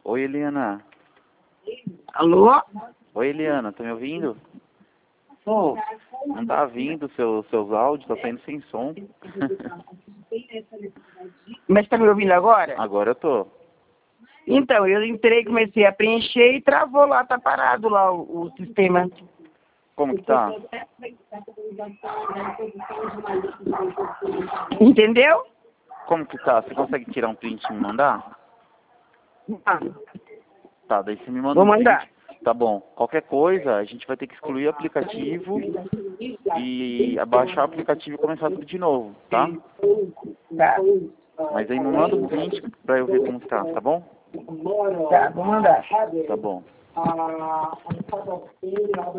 Oi, Eliana. Alô? Oi, Eliana, tá me ouvindo? Tô. Não tá vindo seus áudios, tá saindo sem som. Mas tá me ouvindo agora? Agora eu tô. Então, eu entrei, comecei a preencher e travou lá, tá parado lá o sistema. Como que tá? Entendeu? Como que tá? Você consegue tirar um print e me mandar? Ah, Tá, daí você me manda vou um print. mandar. Tá bom. Qualquer coisa, a gente vai ter que excluir o aplicativo e abaixar o aplicativo e começar tudo de novo, tá? Tá. Mas aí me manda um print pra eu ver como tá, tá bom? Tá, vou mandar. Tá bom.